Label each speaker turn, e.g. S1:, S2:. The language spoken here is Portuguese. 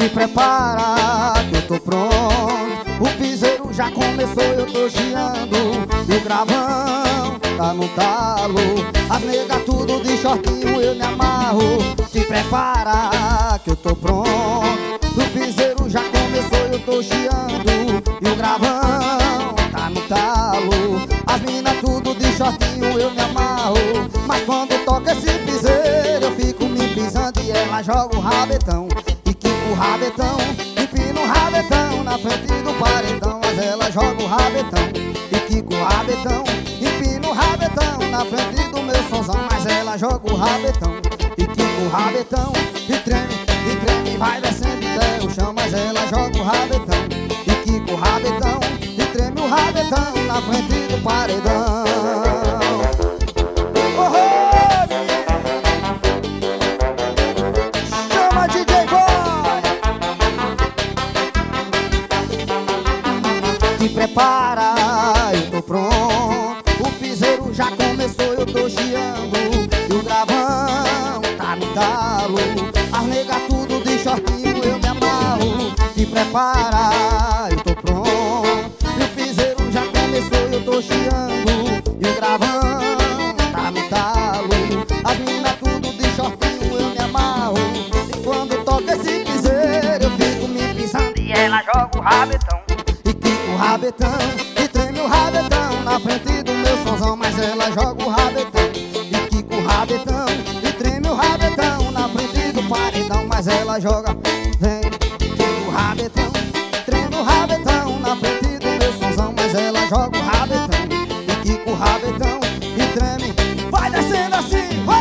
S1: Se prepara que eu tô pronto. O piseiro já começou, eu tô chiando. E o gravão tá no talo. As negas tudo de shortinho, eu me amarro. Se prepara que eu tô pronto. O piseiro já começou, eu tô chiando. E o gravão tá no talo. As minas tudo de shortinho, eu me amarro. Mas quando toca esse piseiro, eu fico me pisando e ela joga o rabetão. E quica o rabetão, empina o rabetão na frente do paredão. Mas ela joga o rabetão e quica o rabetão, empina o rabetão na frente do meu sonzão. Mas ela joga o rabetão e quica o rabetão, e treme, vai descendo até o chão. Mas ela joga o rabetão e quica o rabetão, e treme o rabetão na frente do paredão. Chama DJ Boy! Se prepara, eu tô pronto. O piseiro já começou, eu tô chiando. E o gravão tá no talo. As negas tudo de shortinho, eu me amarro. Se prepara, eu tô pronto. E o piseiro já começou, eu tô chiando. E o gravão tá no talo. As minas tudo de shortinho, eu me amarro. E quando toca esse piseiro, eu fico me pisando e ela joga o rabetão. E quica o rabetão, e treme o rabetão na frente do meu sonzão. Mas ela joga o rabetão e quica o rabetão, e treme o rabetão na frente do paredão. Mas ela joga, vem, quica o rabetão, treme o rabetão na frente do meu sonzão. Mas ela joga o rabetão e quica o rabetão, e treme, vai descendo assim, vai!